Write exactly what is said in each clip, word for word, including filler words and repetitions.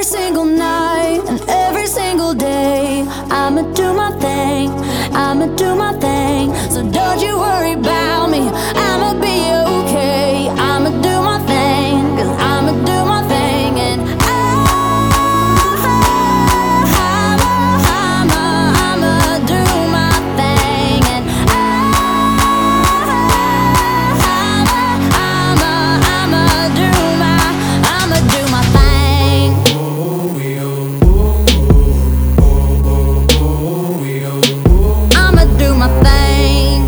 single night and every single day, I'ma do my thing, I'ma do my thing. So don't you worry about me, I'ma be okay. I'ma do my thing, cause I'ma do my thing. And I, I'ma, I'ma, I'ma do my thing. And I, I'ma, I'ma, I'ma do my, I'ma do my thing. I'ma do my thing.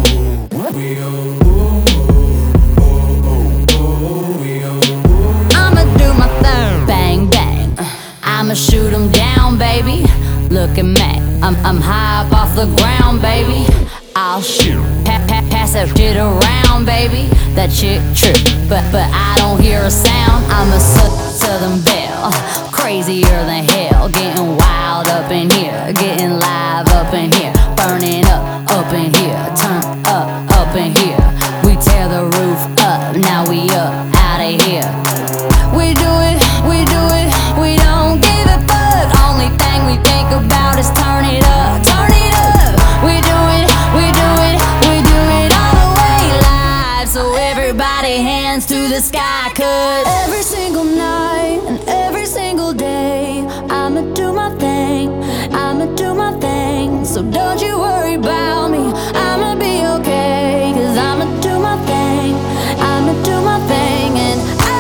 I'ma do my thing. Bang, bang. I'ma shoot 'em down, baby. Look at me, I'm, I'm high up off the ground, baby. I'll shoot, pa pa pass that shit around, baby. That shit true, but but I don't hear a sound. I'm a su southern belle, crazier than hell. Getting wild up in here, getting live up in here, burning up up in here, turn up up in here. We tear the roof up, now we up out of here. We do it, we do it, we don't give a fuck. Only thing we think about is turn it up, turn it up. We do it, we do it, we do it all the way live. So everybody hands to the sky, cause every single night and every single day, I'ma do my thing, I'ma do my thing. So don't you worry about me, I'ma be okay. Cause I'ma do my thing, I'ma do my thing. And I,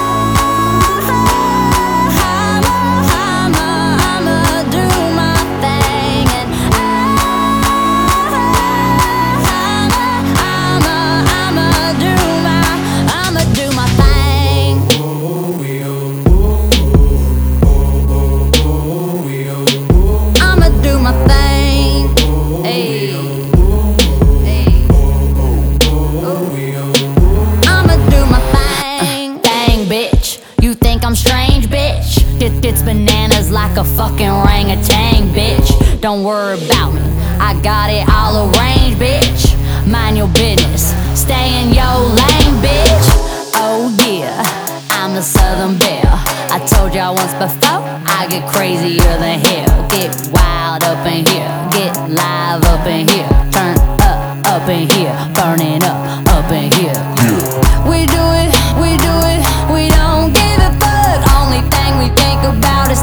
I'ma, I'ma, I'ma do my thing. And I, I'ma, I'ma, I'ma do my, I'ma do my thing. I'ma do my thing. Hey. Hey. I'ma do my thing. Dang, bitch. You think I'm strange, bitch? It, it's bananas like a fucking orangutan, bitch. Don't worry about me, I got it all arranged, bitch. Mind your business, stay in your lane, bitch. Oh yeah, I'm a southern belle. I told y'all once before, I get crazier than hell. Get wild up in here, get live up in here, turn up up in here, burning up up in here. We do it, we do it, we don't give a fuck. Only thing we think about is